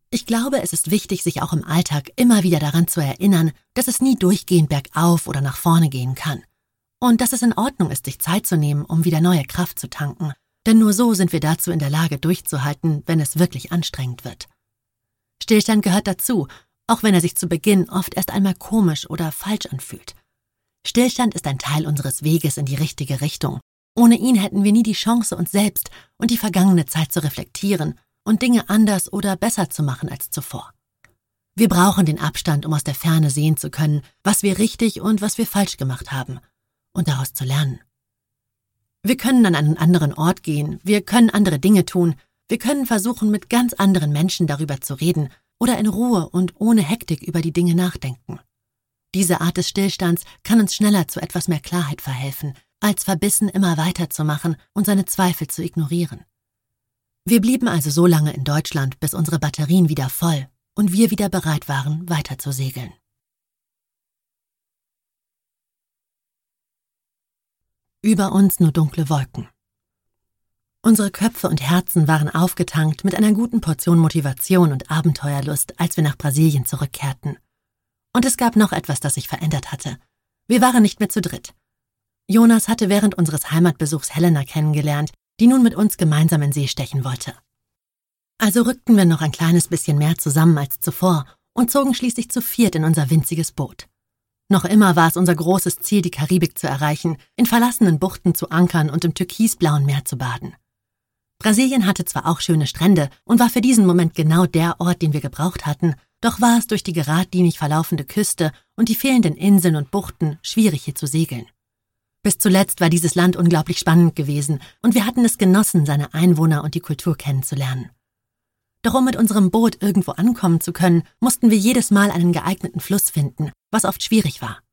Ich glaube, es ist wichtig, sich auch im Alltag immer wieder daran zu erinnern, dass es nie durchgehend bergauf oder nach vorne gehen kann. Und dass es in Ordnung ist, sich Zeit zu nehmen, um wieder neue Kraft zu tanken. Denn nur so sind wir dazu in der Lage, durchzuhalten, wenn es wirklich anstrengend wird. Stillstand gehört dazu, auch wenn er sich zu Beginn oft erst einmal komisch oder falsch anfühlt. Stillstand ist ein Teil unseres Weges in die richtige Richtung. Ohne ihn hätten wir nie die Chance, uns selbst und die vergangene Zeit zu reflektieren und Dinge anders oder besser zu machen als zuvor. Wir brauchen den Abstand, um aus der Ferne sehen zu können, was wir richtig und was wir falsch gemacht haben und daraus zu lernen. Wir können an einen anderen Ort gehen, wir können andere Dinge tun, wir können versuchen, mit ganz anderen Menschen darüber zu reden oder in Ruhe und ohne Hektik über die Dinge nachdenken. Diese Art des Stillstands kann uns schneller zu etwas mehr Klarheit verhelfen, als verbissen immer weiterzumachen und seine Zweifel zu ignorieren. Wir blieben also so lange in Deutschland, bis unsere Batterien wieder voll und wir wieder bereit waren, weiter zu segeln. Über uns nur dunkle Wolken. Unsere Köpfe und Herzen waren aufgetankt mit einer guten Portion Motivation und Abenteuerlust, als wir nach Brasilien zurückkehrten. Und es gab noch etwas, das sich verändert hatte. Wir waren nicht mehr zu dritt. Jonas hatte während unseres Heimatbesuchs Helena kennengelernt, die nun mit uns gemeinsam in See stechen wollte. Also rückten wir noch ein kleines bisschen mehr zusammen als zuvor und zogen schließlich zu viert in unser winziges Boot. Noch immer war es unser großes Ziel, die Karibik zu erreichen, in verlassenen Buchten zu ankern und im türkisblauen Meer zu baden. Brasilien hatte zwar auch schöne Strände und war für diesen Moment genau der Ort, den wir gebraucht hatten, doch war es durch die geradlinig verlaufende Küste und die fehlenden Inseln und Buchten schwierig, hier zu segeln. Bis zuletzt war dieses Land unglaublich spannend gewesen und wir hatten es genossen, seine Einwohner und die Kultur kennenzulernen. Doch um mit unserem Boot irgendwo ankommen zu können, mussten wir jedes Mal einen geeigneten Fluss finden, was oft schwierig war.